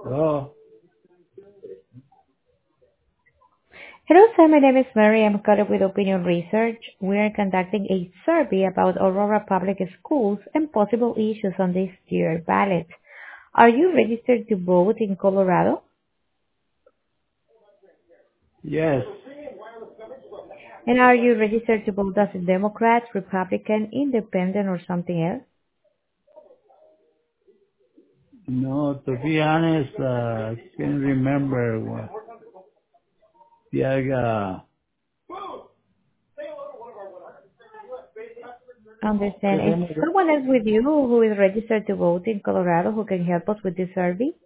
Oh, Hello, sir. My name is Mary. I'm calling with Opinion Research. We are conducting a survey about Aurora Public Schools and possible issues on this year's ballot. Are you registered to vote in Colorado? yes. And are you registered to vote as a Democrat, Republican, Independent, or something else? No, to be honest, I can't remember what. Yeah, Understand. ¿qué se Is llama? someone else with you who is registered to vote in Colorado who can help us with this survey?